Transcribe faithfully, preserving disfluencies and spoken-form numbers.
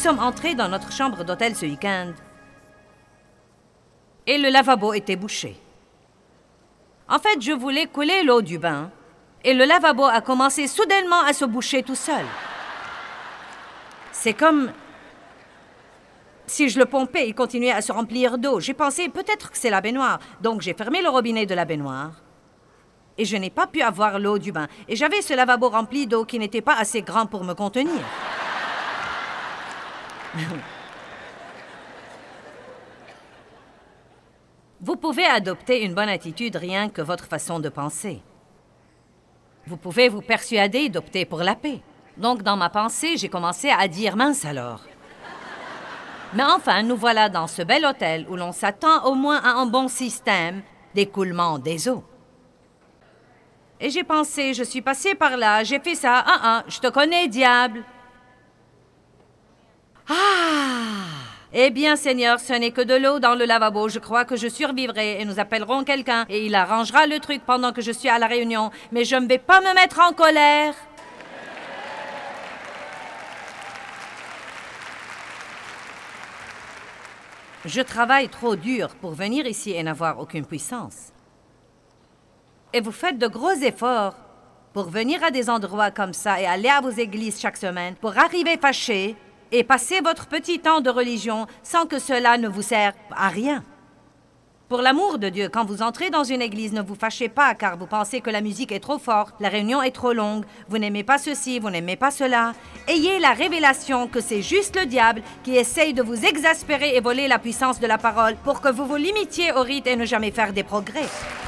sommes entrés dans notre chambre d'hôtel ce week-end et le lavabo était bouché. En fait, je voulais couler l'eau du bain et le lavabo a commencé soudainement à se boucher tout seul. C'est comme si je le pompais, il continuait à se remplir d'eau. J'ai pensé peut-être que c'est la baignoire, donc j'ai fermé le robinet de la baignoire et je n'ai pas pu avoir l'eau du bain. Et j'avais ce lavabo rempli d'eau qui n'était pas assez grand pour me contenir. Vous pouvez adopter une bonne attitude rien que votre façon de penser. Vous pouvez vous persuader d'opter pour la paix. Donc, dans ma pensée, j'ai commencé à dire « mince alors ». Mais enfin, nous voilà dans ce bel hôtel où l'on s'attend au moins à un bon système d'écoulement des eaux. Et j'ai pensé, je suis passée par là, j'ai fait ça, ah ah, je te connais, diable. Ah! Eh bien, Seigneur, ce n'est que de l'eau dans le lavabo. Je crois que je survivrai et nous appellerons quelqu'un et il arrangera le truc pendant que je suis à la réunion. Mais je ne vais pas me mettre en colère. Je travaille trop dur pour venir ici et n'avoir aucune puissance. Et vous faites de gros efforts pour venir à des endroits comme ça et aller à vos églises chaque semaine pour arriver fâché et passer votre petit temps de religion sans que cela ne vous serve à rien. Pour l'amour de Dieu, quand vous entrez dans une église, ne vous fâchez pas car vous pensez que la musique est trop forte, la réunion est trop longue, vous n'aimez pas ceci, vous n'aimez pas cela. Ayez la révélation que c'est juste le diable qui essaye de vous exaspérer et voler la puissance de la parole pour que vous vous limitiez au rite et ne jamais faire des progrès.